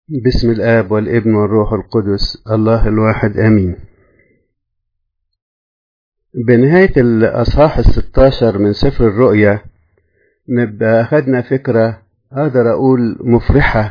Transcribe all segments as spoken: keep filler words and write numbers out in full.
بسم الآب والابن والروح القدس الله الواحد آمين. بنهاية الأصحاح الستاشر من سفر الرؤيا نبقى أخدنا فكرة أقدر أقول مفرحة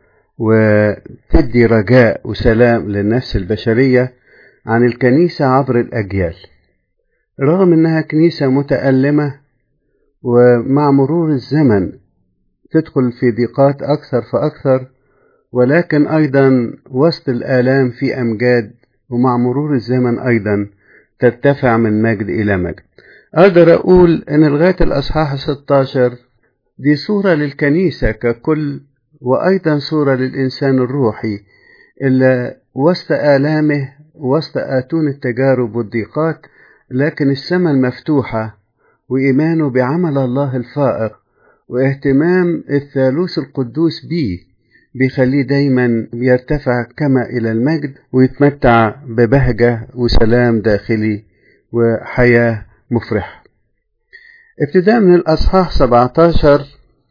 وتدي رجاء وسلام للنفس البشرية عن الكنيسة عبر الأجيال، رغم أنها كنيسة متألمة ومع مرور الزمن تدخل في ضيقات أكثر فأكثر، ولكن أيضا وسط الآلام في أمجاد، ومع مرور الزمن أيضا ترتفع من مجد إلى مجد. أقدر أقول أن لغاية الأصحاح ستاشر دي صورة للكنيسة ككل، وأيضا صورة للإنسان الروحي اللي وسط آلامه وسط آتون التجارب والضيقات، لكن السماء المفتوحة وإيمانه بعمل الله الفائق واهتمام الثالوث القدوس بيه بيخليه دايما يرتفع كما إلى المجد ويتمتع ببهجة وسلام داخلي وحياة مفرحة. ابتداء من الأصحاح سبعتاشر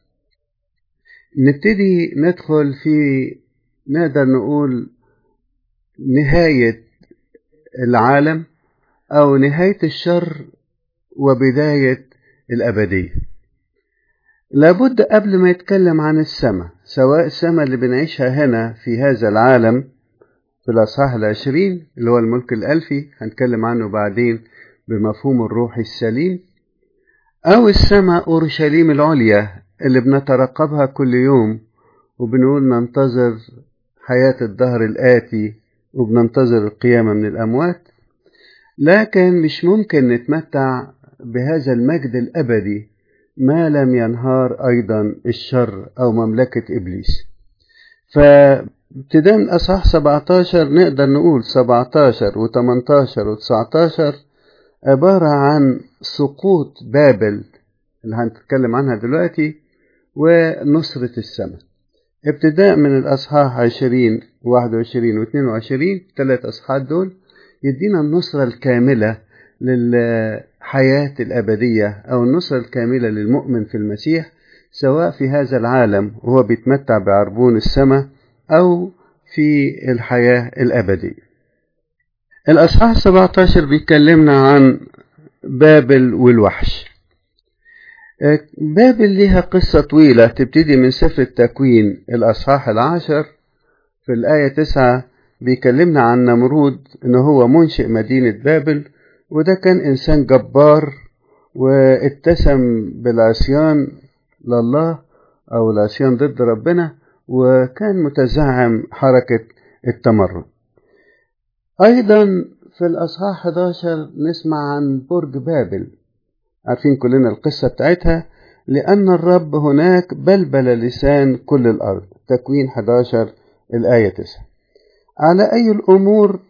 نبتدي ندخل في نقدر نقول نهاية العالم أو نهاية الشر وبداية الأبدية. لابد قبل ما يتكلم عن السماء، سواء السماء اللي بنعيشها هنا في هذا العالم في الأصحاح العشرين اللي هو الملك الألفي هنتكلم عنه بعدين بمفهوم الروحي السليم، أو السماء أورشليم العليا اللي بنترقبها كل يوم وبنقول ننتظر حياة الدهر الآتي وبننتظر القيامة من الأموات، لكن مش ممكن نتمتع بهذا المجد الأبدي ما لم ينهار أيضا الشر أو مملكة إبليس. فابتداء من أصحاح سبعتاشر نقدر نقول سبعتاشر وتمنتاشر وتسعتاشر عبارة عن سقوط بابل اللي هنتكلم عنها دلوقتي ونصرة السماء. ابتداء من الأصحاح عشرين واحد وعشرين واثنين وعشرين ثلاث أصحاحات دول يدينا النصرة الكاملة للحياة الأبدية أو النصرة الكاملة للمؤمن في المسيح، سواء في هذا العالم وهو بيتمتع بعربون السماء أو في الحياة الأبدية. الأصحاح سبعتاشر بيكلمنا عن بابل والوحش. بابل لها قصة طويلة تبتدي من سفر التكوين الأصحاح العاشر في الآية تسعة بيكلمنا عن نمرود إنه هو منشئ مدينة بابل، وده كان إنسان جبار واتسم بالعصيان لله أو العصيان ضد ربنا، وكان متزعم حركة التمرد. أيضا في الأصحاح حداشر نسمع عن برج بابل، عارفين كلنا القصة بتاعتها، لأن الرب هناك بلبل لسان كل الأرض. تكوين حداشر الآية تسعة. على أي الأمور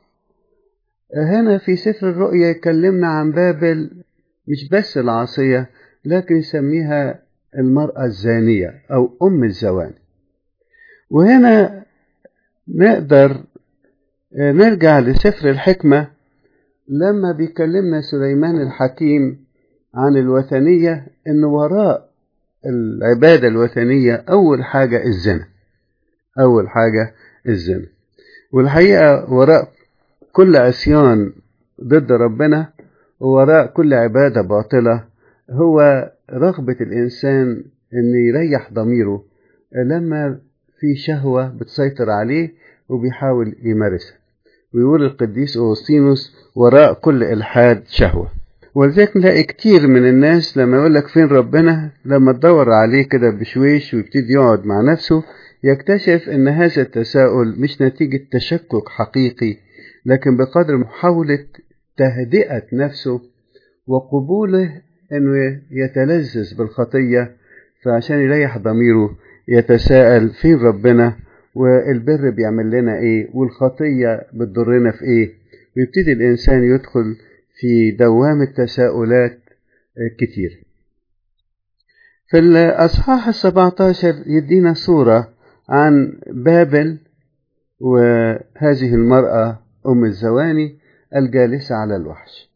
هنا في سفر الرؤيا يكلمنا عن بابل مش بس العاصية، لكن يسميها المرأة الزانية أو أم الزواني. وهنا نقدر نرجع لسفر الحكمة لما بيكلمنا سليمان الحكيم عن الوثنية، إن وراء العبادة الوثنية أول حاجة الزنا، أول حاجة الزنا. والحقيقة وراء كل عصيان ضد ربنا ووراء كل عبادة باطلة هو رغبة الإنسان أن يريح ضميره لما في شهوة بتسيطر عليه وبيحاول يمارسها. ويقول القديس أوغسطينوس وراء كل إلحاد شهوة. ولذلك نلاقي كتير من الناس لما يقول لك فين ربنا، لما تدور عليه كده بشويش ويبتدي يقعد مع نفسه يكتشف أن هذا التساؤل مش نتيجة تشكك حقيقي، لكن بقدر محاولة تهدئة نفسه وقبوله أنه يتلذذ بالخطية، فعشان يريح ضميره يتساءل فين ربنا، والبر بيعمل لنا إيه، والخطية بتضرنا في إيه. ويبتدي الإنسان يدخل في دوام التساؤلات كتير. في الأصحاح السبعتاشر يدينا صورة عن بابل وهذه المرأة أم الزواني الجالسة على الوحش.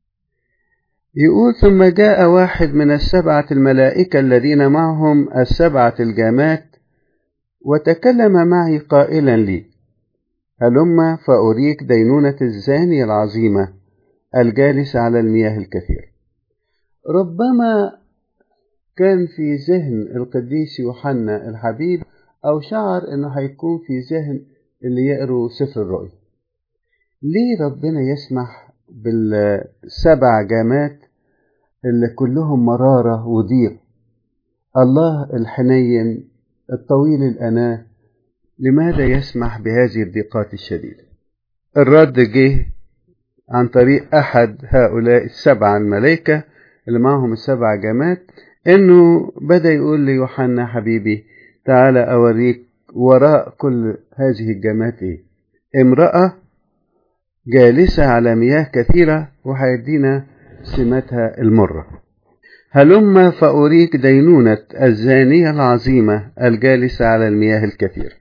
يقول ثم جاء واحد من السبعة الملائكة الذين معهم السبعة الجامات وتكلم معي قائلا لي: هلم فأريك دينونة الزانية العظيمة الجالسة على المياه الكثير. ربما كان في ذهن القديس يوحنا الحبيب أو شعر أنه هيكون في ذهن اللي يقروا سفر الرؤيا. ليه ربنا يسمح بالسبع جامات اللي كلهم مرارة وضيق؟ الله الحنين الطويل الأناة لماذا يسمح بهذه الضيقات الشديدة؟ الرد جه عن طريق أحد هؤلاء السبع الملائكة اللي معهم السبع جامات، إنه بدأ يقول ليوحنا: حبيبي تعالى أوريك وراء كل هذه الجامات إيه؟ امرأة جالسة على مياه كثيرة وهيدينا سماتها المرة. هلم فأريك دينونة الزانية العظيمة الجالسة على المياه الكثير.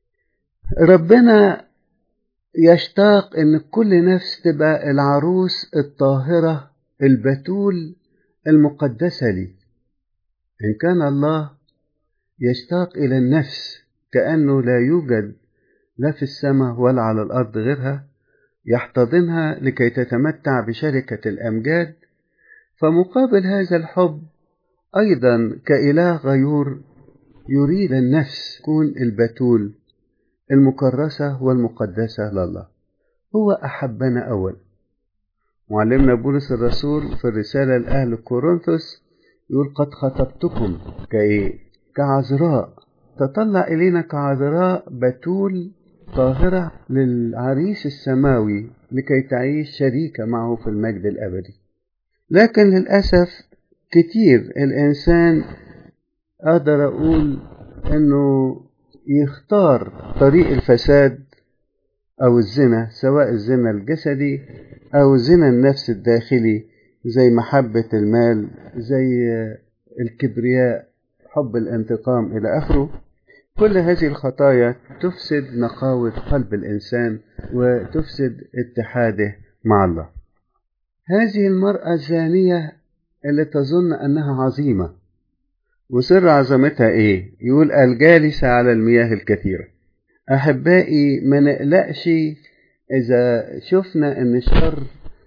ربنا يشتاق إن كل نفس تبقى العروس الطاهرة البتول المقدسة لي. إن كان الله يشتاق إلى النفس كأنه لا يوجد لا في السماء ولا على الأرض غيرها، يحتضنها لكي تتمتع بشركة الأمجاد، فمقابل هذا الحب أيضا كإله غيور يريد النفس تكون البتول المكرسة والمقدسة لله. هو أحبنا أول. معلمنا بولس الرسول في الرسالة لأهل كورنثوس يقول: قد خطبتكم كإيه؟ كعذراء، تطلع إلينا كعذراء بتول طاهرة للعريس السماوي لكي تعيش شريكة معه في المجد الأبدي. لكن للأسف كتير الإنسان أقدر أقول أنه يختار طريق الفساد أو الزنا، سواء الزنا الجسدي أو زنا النفس الداخلي، زي محبة المال، زي الكبرياء، حب الانتقام إلى آخره. كل هذه الخطايا تفسد نقاوة قلب الإنسان وتفسد اتحاده مع الله. هذه المرأة الزانية اللي تظن أنها عظيمة، وسر عظمتها إيه؟ يقول: الجالسة على المياه الكثيرة. أحبائي ما نقلقش إذا شفنا أن الشر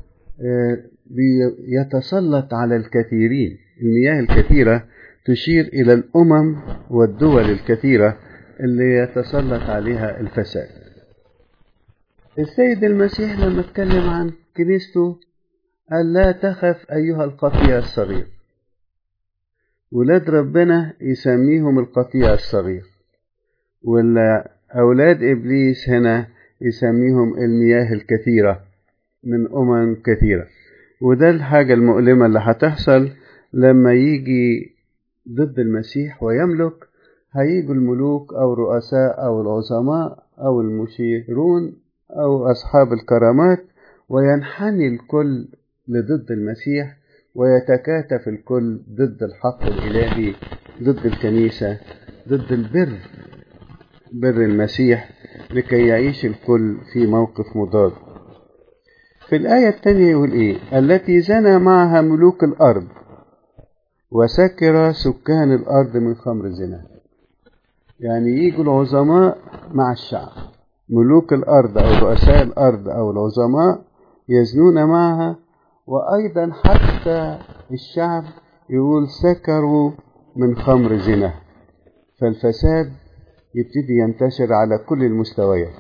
يتسلط على الكثيرين. المياه الكثيرة تشير إلى الأمم والدول الكثيرة اللي يتسلط عليها الفساد. السيد المسيح لما اتكلم عن كنيسته قال: لا تخف أيها القطيع الصغير. ولاد ربنا يسميهم القطيع الصغير، والأولاد إبليس هنا يسميهم المياه الكثيرة من أمم كثيرة. وده الحاجة المؤلمة اللي هتحصل لما يجي ضد المسيح ويملك. هيجوا الملوك أو الرؤساء أو العظماء أو المشيرون أو أصحاب الكرامات، وينحني الكل لضد المسيح، ويتكاتف الكل ضد الحق الإلهي، ضد الكنيسة، ضد البر، بر المسيح، لكي يعيش الكل في موقف مضاد. في الآية الثانية يقول إيه؟ التي زنى معها ملوك الأرض وسكر سكان الأرض من خمر زنا. يعني يجوا العظماء مع الشعب، ملوك الأرض أو رؤساء الأرض أو العظماء يزنون معها، وأيضا حتى الشعب يقول سكروا من خمر زنا. فالفساد يبتدي ينتشر على كل المستويات.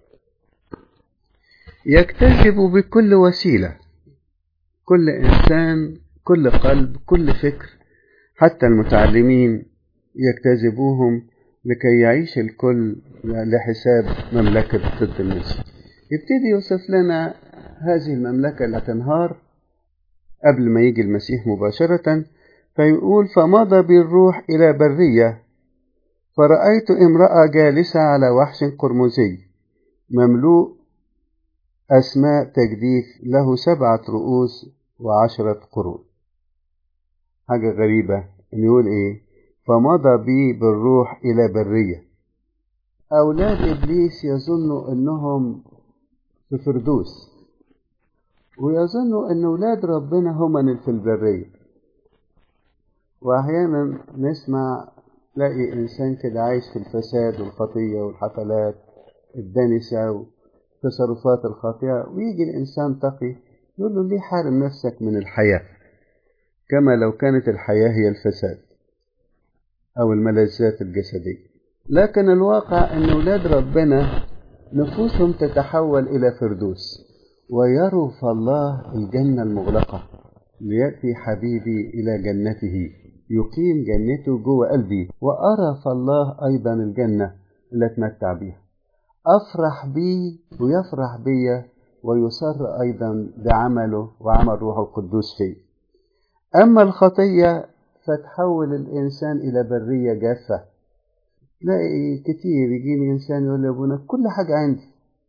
يكتسب بكل وسيلة، كل إنسان، كل قلب، كل فكر، حتى المتعلمين يكتسبوهم لكي يعيش الكل لحساب مملكة ضد المسيح. يبتدي يوصف لنا هذه المملكة اللي تنهار قبل ما يجي المسيح مباشرة، فيقول: فمضى بالروح إلى برية فرأيت امرأة جالسة على وحش قرمزي مملوء أسماء تجديف له سبعة رؤوس وعشرة قرون. حاجة غريبة إن يقول إيه؟ فمضى بي بالروح إلى برية. أولاد إبليس يظنوا أنهم في فردوس، ويظنوا أن أولاد ربنا هم في البرية. وأحيانا نسمع تلاقي إنسان كده عايش في الفساد والخطية والحفلات الدنسة والتصرفات الخاطئة، ويجي الإنسان تقي يقول له ليه حارم نفسك من الحياة، كما لو كانت الحياة هي الفساد أو الملذات الجسدية. لكن الواقع أن أولاد ربنا نفوسهم تتحول إلى فردوس، ويروا في الله الجنة المغلقة، ليأتي حبيبي إلى جنته يقيم جنته جوه قلبي، وأرى في الله أيضا الجنة اللي أتمتع بيها، أفرح بي ويفرح بي ويسر أيضا بعمله وعمل روح القدوس فيه. أما الخطية فتحول الإنسان إلى برية جافة. تلاقي كتير يجيني إنسان يقول لي أبونا كل حاجة عندي،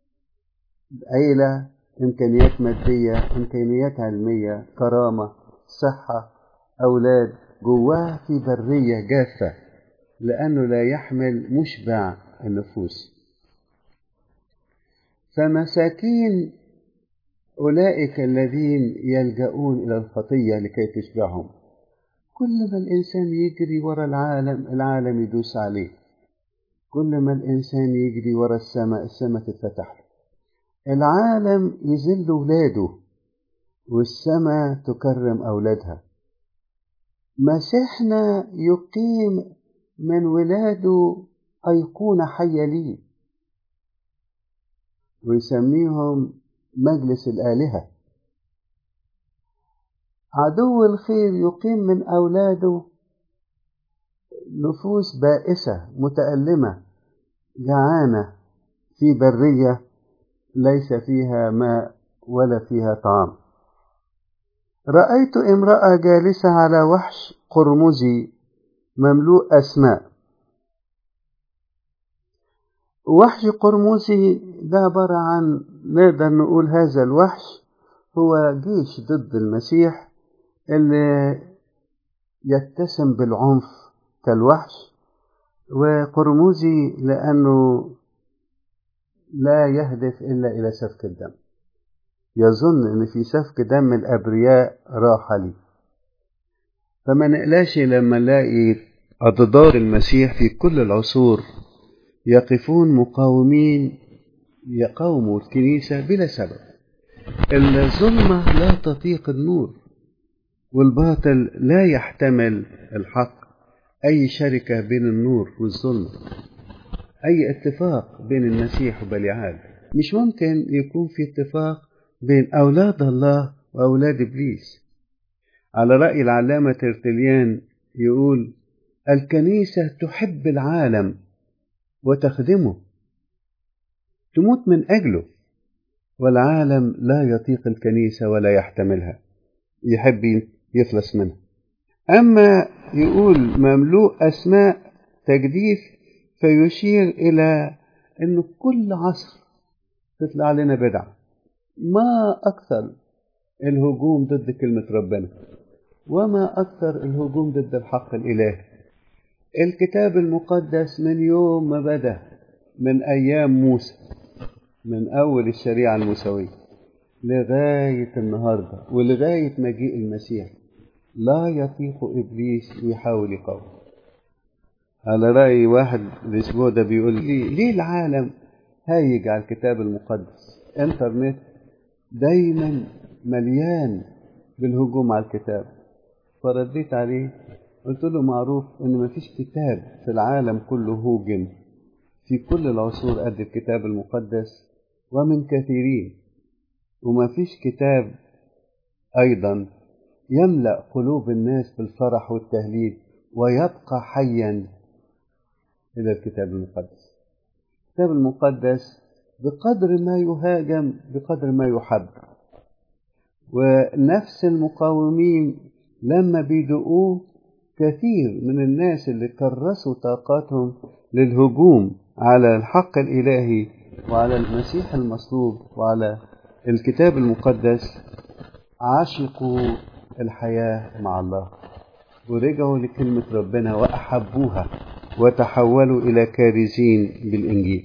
عيلة، إمكانيات مادية، إمكانيات علمية، كرامة، صحة، أولاد، جواه في برية جافة لأنه لا يحمل مشبع النفوس. فمساكين أولئك الذين يلجؤون إلى الخطية لكي تشبعهم. كل ما الإنسان يجري وراء العالم العالم يدوس عليه، كل ما الإنسان يجري وراء السماء السماء تتفتح له، العالم يذل أولاده والسماء تكرم أولادها. مسيحنا يقيم من ولاده أيقونة حية ليه ويسميهم مجلس الآلهة. عدو الخير يقيم من أولاده نفوس بائسة متألمة جعانة في برية ليس فيها ماء ولا فيها طعام. رأيت امرأة جالسة على وحش قرمزي مملوء أسماء. وحش قرمزي ده عبارة عن، نقدر نقول هذا الوحش هو جيش ضد المسيح اللي يتسم بالعنف كالوحش، وقرمزي لأنه لا يهدف إلا إلى سفك الدم، يظن أن في سفك دم الأبرياء راحة لي. فما نقلاش لما نلاقي أضداد المسيح في كل العصور يقفون مقاومين يقاوموا الكنيسة بلا سبب. الظلمة لا تطيق النور، والباطل لا يحتمل الحق. أي شركة بين النور والظلم، أي اتفاق بين المسيح وبليعال، مش ممكن يكون في اتفاق بين أولاد الله وأولاد إبليس. على رأي العلامة ترتليان يقول الكنيسة تحب العالم وتخدمه، تموت من أجله، والعالم لا يطيق الكنيسة ولا يحتملها، يحب يخلص منها. أما يقول مملوء أسماء تجديف، فيشير إلى أنه كل عصر تطلع لنا بدعة. ما أكثر الهجوم ضد كلمة ربنا، وما أكثر الهجوم ضد الحق الإلهي. الكتاب المقدس من يوم ما بدأ، من أيام موسى، من أول الشريعة الموسوية لغاية النهاردة ولغاية مجيء المسيح، لا يطيق إبليس ويحاول يقاوم. على رأي واحد الأسبوع ده بيقول لي ليه العالم هايج على الكتاب المقدس؟ انترنت دايما مليان بالهجوم على الكتاب. فرديت عليه قلت له معروف ان مفيش كتاب في العالم كله هوجم في كل العصور قد الكتاب المقدس ومن كثيرين، ومفيش كتاب ايضا يملأ قلوب الناس بالفرح والتهليل ويبقى حيا إلى الكتاب المقدس. الكتاب المقدس بقدر ما يهاجم بقدر ما يحب، ونفس المقاومين لما بيدقوه كثير من الناس اللي كرسوا طاقاتهم للهجوم على الحق الإلهي وعلى المسيح المصلوب وعلى الكتاب المقدس عاشقوا الحياة مع الله ورجعوا لكلمة ربنا وأحبوها وتحولوا إلى كارزين بالإنجيل.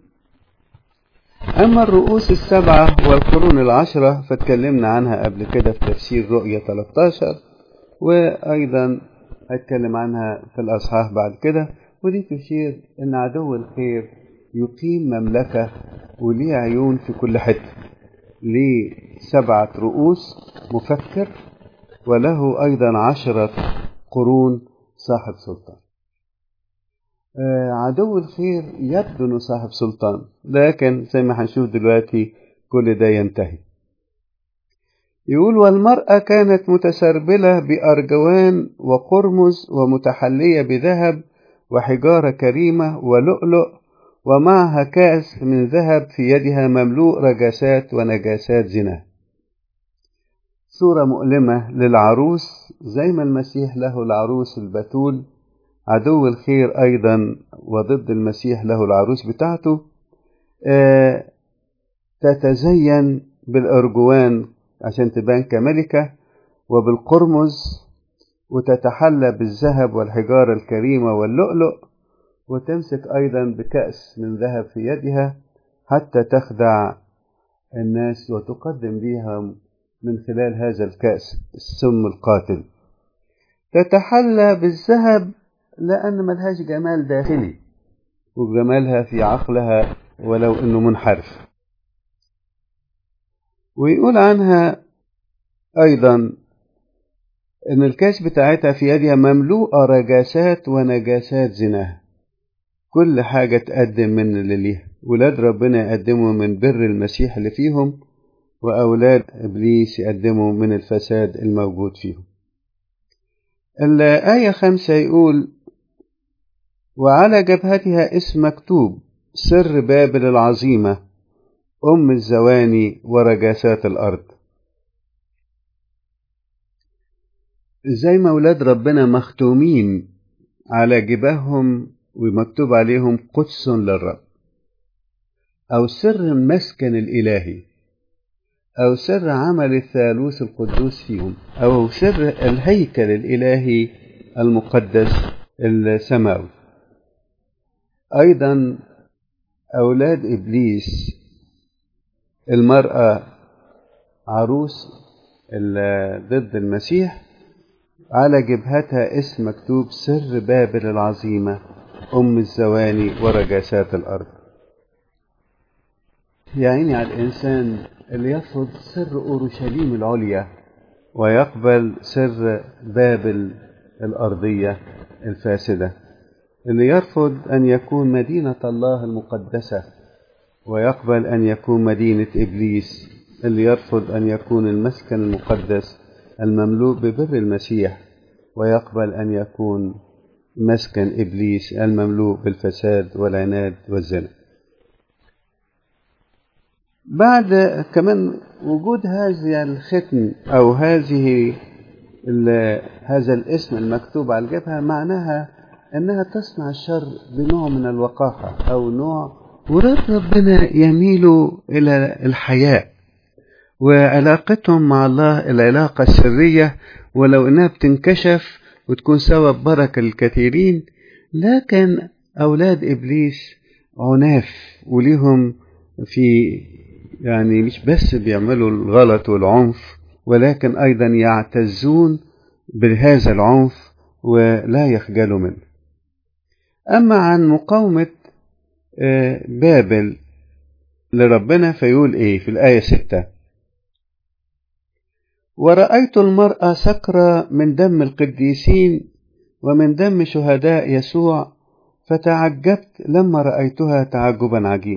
أما الرؤوس السبعة والقرون العشرة فتكلمنا عنها قبل كده في تفسير رؤية ثلاثة عشر، وأيضا هتكلم عنها في الأصحاح بعد كده. ودي تشير إن عدو الخير يقيم مملكة وليه عيون في كل حتة، ليه سبعة رؤوس مفكر، وله أيضا عشرة قرون صاحب سلطان. آه عدو الخير يبدو أنه صاحب سلطان، لكن زي ما هنشوف دلوقتي كل ده ينتهي. يقول: والمرأة كانت متسربلة بأرجوان وقرمز ومتحلية بذهب وحجارة كريمة ولؤلؤ، ومعها كأس من ذهب في يدها مملوء رجاسات ونجاسات زنا. صورة مؤلمة للعروس، زي ما المسيح له العروس البتول، عدو الخير أيضا وضد المسيح له العروس بتاعته. آه تتزين بالأرجوان عشان تبان كملكة، وبالقرمز، وتتحلى بالذهب والحجارة الكريمة واللؤلؤ، وتمسك أيضا بكأس من ذهب في يدها حتى تخدع الناس وتقدم لهم من خلال هذا الكأس السم القاتل. تتحلى بالذهب لأن ملهاش جمال داخلي، وجمالها في عقلها ولو أنه منحرف. ويقول عنها أيضا إن الكاس بتاعتها في يدها مملوءة رجاسات ونجاسات زناها، كل حاجة تقدم من اللي ليها. ولاد ربنا يقدموا من بر المسيح اللي فيهم، وأولاد إبليس يقدموا من الفساد الموجود فيهم. الآية خمسة يقول: وعلى جبهتها اسم مكتوب: سر بابل العظيمة، أم الزواني ورجاسات الأرض. زي ما أولاد ربنا مختومين على جباههم ومكتوب عليهم قدس للرب، أو سر المسكن الإلهي، أو سر عمل الثالوث القدوس فيهم، أو سر الهيكل الإلهي المقدس السماوي. أيضا أولاد إبليس، المرأة عروس ضد المسيح، على جبهتها اسم مكتوب: سر بابل العظيمة، أم الزواني ورجاسات الأرض. يعني على الإنسان اللي يرفض سر أورشليم العليا ويقبل سر بابل الأرضية الفاسدة، اللي يرفض أن يكون مدينة الله المقدسة ويقبل أن يكون مدينة إبليس، اللي يرفض أن يكون المسكن المقدس المملوء ببر المسيح ويقبل أن يكون مسكن إبليس المملوء بالفساد والعناد والزنا. بعد كمان وجود هذا الختم أو هذه هذا الاسم المكتوب على الجبهة، معناها أنها تصنع الشر بنوع من الوقاحة أو نوع. ولاد ربنا يميلوا إلى الحياء، وعلاقتهم مع الله العلاقة السرية، ولو أنها بتنكشف وتكون سبب بركة للكثيرين. لكن أولاد إبليس عناف، وليهم في يعني مش بس بيعملوا الغلط والعنف، ولكن أيضا يعتزون بهذا العنف ولا يخجلوا منه. أما عن مقاومة بابل لربنا فيقول إيه في الآية ستة: ورأيت المرأة سكرة من دم القديسين ومن دم شهداء يسوع، فتعجبت لما رأيتها تعجبا عجيبا.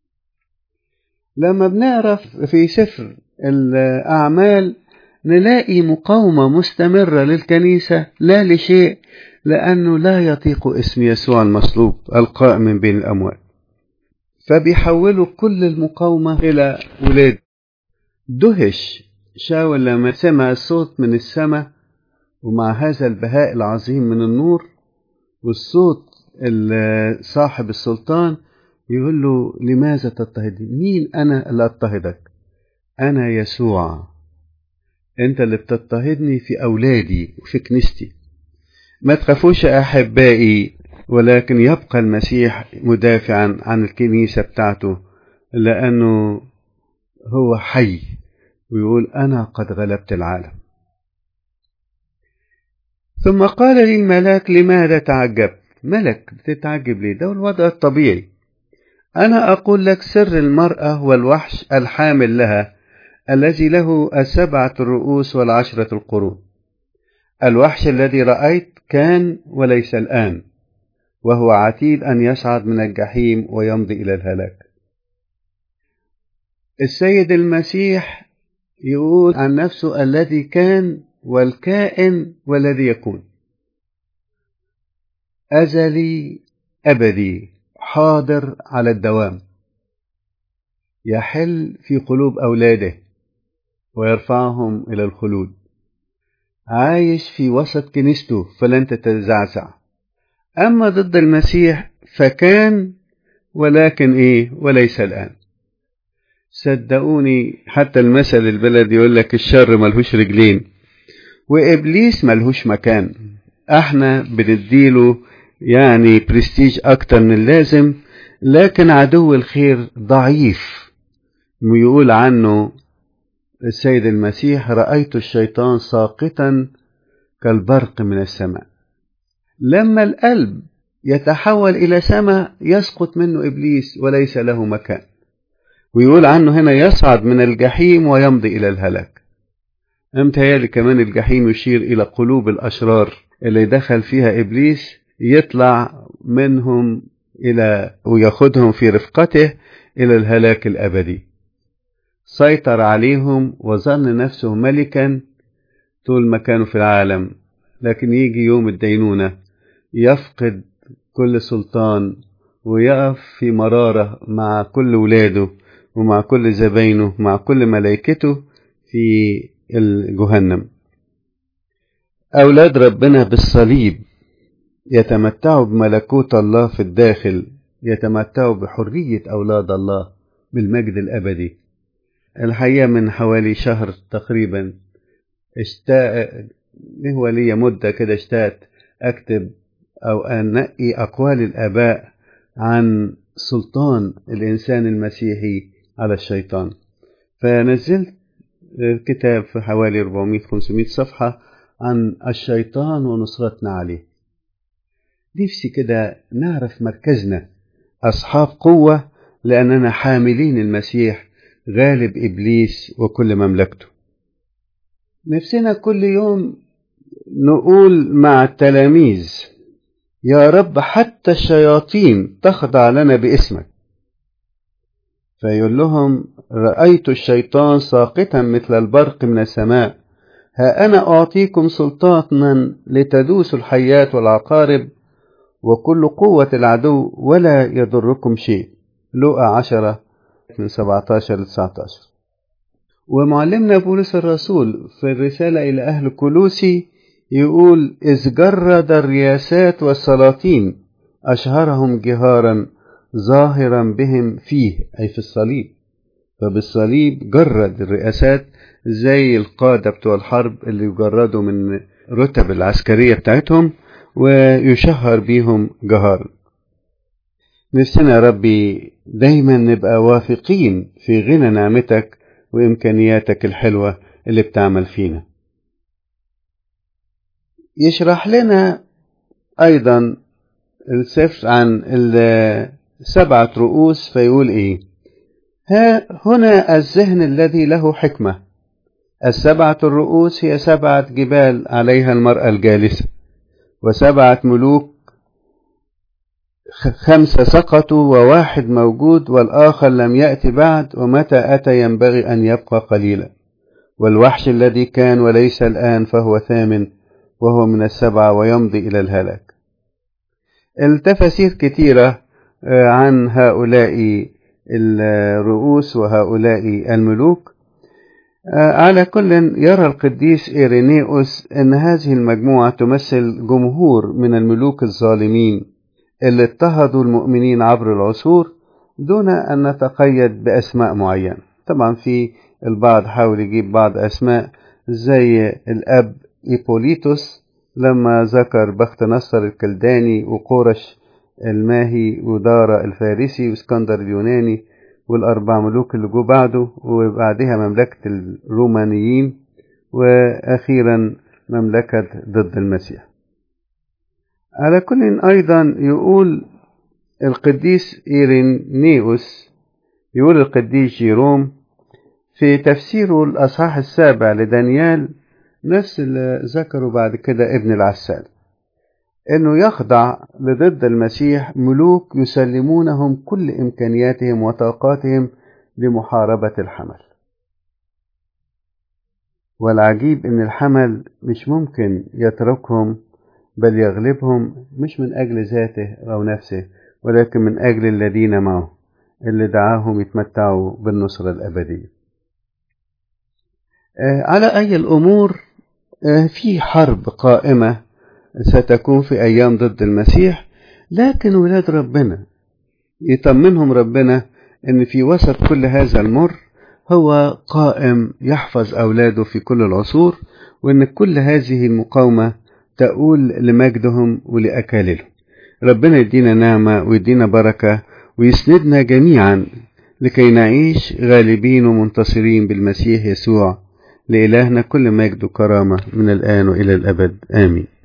لما بنعرف في سفر الأعمال نلاقي مقاومة مستمرة للكنيسة، لا لشيء، لأنه لا يطيق اسم يسوع المصلوب القائم من بين الأموات، فبيحولوا كل المقاومة إلى ولاد. دهش شاول لما سمع الصوت من السماء، ومع هذا البهاء العظيم من النور والصوت صاحب السلطان يقول له: لماذا تضطهدني؟ مين أنا اللي أضطهدك؟ أنا يسوع، أنت اللي بتضطهدني في أولادي وفي كنيستي. ما تخافوش أحبائي، ولكن يبقى المسيح مدافعا عن الكنيسة بتاعته، لأنه هو حي ويقول: أنا قد غلبت العالم. ثم قال لي الملاك: لماذا تعجبت؟ ملك بتتعجب ليه؟ ده الوضع الطبيعي. أنا أقول لك سر المرأة والوحش الحامل لها، الذي له السبعة الرؤوس والعشرة القرون. الوحش الذي رأيت كان وليس الآن، وهو عتيد أن يصعد من الجحيم ويمضي إلى الهلاك. السيد المسيح يقول عن نفسه الذي كان والكائن والذي يكون، أزلي أبدي، حاضر على الدوام، يحل في قلوب أولاده ويرفعهم إلى الخلود، عايش في وسط كنيسته فلن تتزعزع. أما ضد المسيح فكان ولكن إيه وليس الآن. صدقوني حتى المثل البلد يقول لك الشر ملهوش رجلين وإبليس ملهوش مكان. احنا بنديله يعني برستيج أكتر من اللازم، لكن عدو الخير ضعيف. يقول عنه السيد المسيح: رأيت الشيطان ساقطا كالبرق من السماء. لما القلب يتحول إلى سماء يسقط منه إبليس وليس له مكان. ويقول عنه هنا: يصعد من الجحيم ويمضي إلى الهلاك. امتهيالي كمان الجحيم يشير إلى قلوب الأشرار اللي دخل فيها إبليس، يطلع منهم إلى ويأخذهم في رفقته إلى الهلاك الأبدي. سيطر عليهم وظن نفسه ملكا طول ما كانوا في العالم، لكن يجي يوم الدينونة يفقد كل سلطان ويقف في مرارة مع كل ولاده ومع كل زباينه مع كل ملائكته في الجهنم. أولاد ربنا بالصليب يتمتعوا بملكوت الله في الداخل، يتمتعوا بحرية أولاد الله بالمجد الأبدي. الحقيقة من حوالي شهر تقريبا اشتاق هو لي مدة كده اشتاقت أكتب أو أنقي أقوال الآباء عن سلطان الإنسان المسيحي على الشيطان، فنزلت كتاب في حوالي أربعمائة خمسمائة صفحة عن الشيطان ونصرتنا عليه. نفسي كده نعرف مركزنا أصحاب قوة، لأننا حاملين المسيح غالب إبليس وكل مملكته. نفسنا كل يوم نقول مع التلاميذ: يا رب حتى الشياطين تخضع لنا باسمك. فيقول لهم: رأيت الشيطان ساقطا مثل البرق من السماء، ها أنا أعطيكم سلطانا لتدوسوا الحيات والعقارب وكل قوة العدو ولا يضركم شيء. لوقا عشرة من سبعة عشر ل تسعة عشر. ومعلمنا بولس الرسول في الرسالة إلى أهل كولوسي يقول: إذ جرد الرياسات والسلاطين أشهرهم جهارا ظاهرا بهم فيه، أي في الصليب. فبالصليب جرد الرئاسات زي القادة بتوع الحرب اللي يجردوا من رتب العسكرية بتاعتهم ويشهر بيهم جهارا. نفسنا يا ربي دايما نبقى واثقين في غنى نعمتك وإمكانياتك الحلوة اللي بتعمل فينا. يشرح لنا أيضا السفر عن السبعة رؤوس فيقول إيه: ها هنا الذهن الذي له حكمة. السبعة الرؤوس هي سبعة جبال عليها المرأة الجالسة، وسبعة ملوك، خمسة سقطوا وواحد موجود والآخر لم يأتي بعد، ومتى أتى ينبغي أن يبقى قليلا. والوحش الذي كان وليس الآن فهو ثامن، وهو من السبعة ويمضي إلى الهلاك. التفاسير كثيرة عن هؤلاء الرؤوس وهؤلاء الملوك. على كل يرى القديس إيرينيوس أن هذه المجموعة تمثل جمهور من الملوك الظالمين اللي اضطهدوا المؤمنين عبر العصور دون أن نتقيد بأسماء معينة. طبعا في البعض حاول يجيب بعض أسماء زي الأب إيبوليتوس لما ذكر بخت نصر الكلداني وقورش الماهي ودارا الفارسي واسكندر اليوناني والأربع ملوك اللي جو بعده، وبعدها مملكة الرومانيين، وأخيرا مملكة ضد المسيح. على كل أيضا يقول القديس إيرينيوس، يقول القديس جيروم في تفسيره الأصحاح السابع لدانيال نفس اللي ذكره بعد كده ابن العسال، إنه يخضع لضد المسيح ملوك يسلمونهم كل إمكانياتهم وطاقاتهم لمحاربة الحمل. والعجيب إن الحمل مش ممكن يتركهم بل يغلبهم، مش من أجل ذاته أو نفسه ولكن من أجل الذين معه اللي دعاهم يتمتعوا بالنصرة الأبدية. آه على أي الأمور آه في حرب قائمة ستكون في أيام ضد المسيح، لكن ولاد ربنا يطمنهم ربنا أن في وسط كل هذا المر هو قائم يحفظ أولاده في كل العصور، وأن كل هذه المقاومة تقول لمجدهم ولأكاليلهم. ربنا يدينا نعمة ويدينا بركة ويسندنا جميعا لكي نعيش غالبين ومنتصرين بالمسيح يسوع. لإلهنا كل مجد وكرامة من الآن وإلى الأبد، آمين.